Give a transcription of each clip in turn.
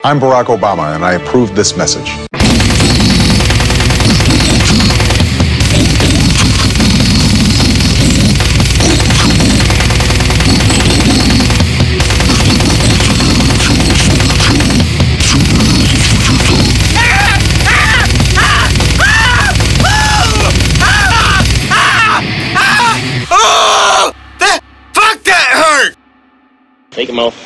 I'm Barack Obama, and I approve this message. Fuck, that hurt! Take him off.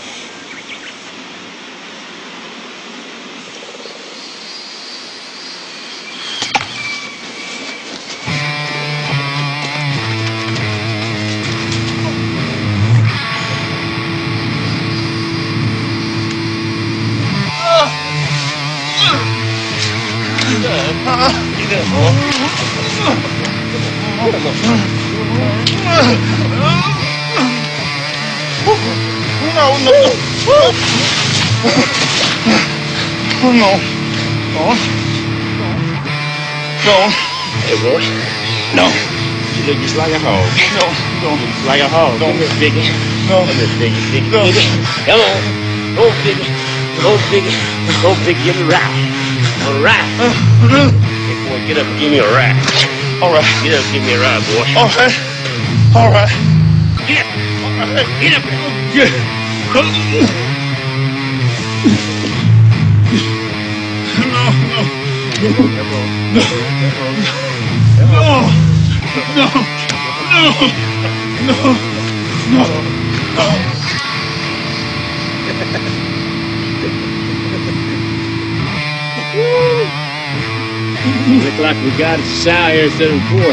No. Hey, boy. No. You look just like a hog. No. No. Just like a hog. No. Come here, Biggie. No. Come here, Biggie. Biggie. No. Biggie. Come on. Go, Biggie. Go, Biggie. Go, Biggie. Give me a ride. All right. Hey, boy, get up and give me a ride. All right. Get up and give me a ride, boy. All right. All right. Get up. All right. Get up. Yeah. No. Look like we got a sow here instead of four.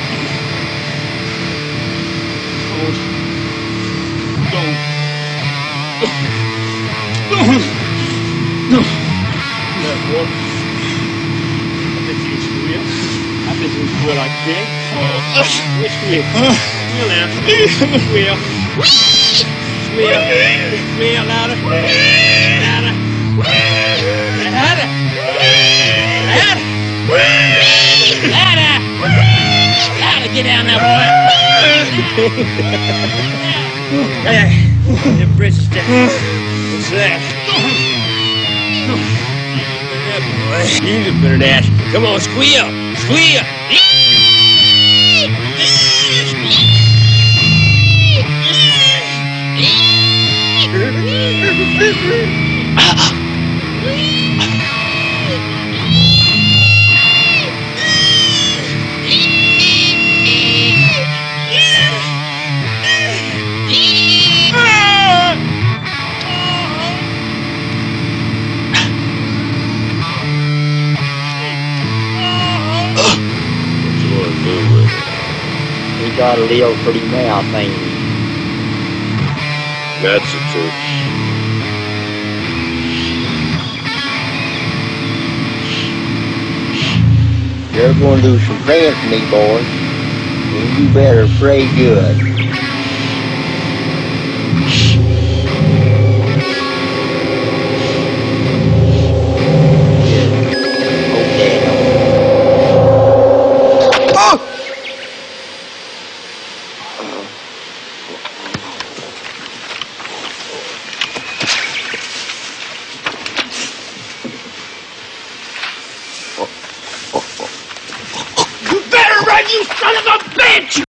I bet you squeal like a pig. We squeal. Squeal now. Squeal. Squeal. Squeal louder. Louder. Louder. Louder. Louder. Get down there, boy. Hey, the bridge is down. What's that? You just better dash. Come on, squeal. Squeal. We got a little pretty mouth, ain't we? That's the truth. You're going to do some praying for me, boys. And you better pray good. You better run, you son of a bitch!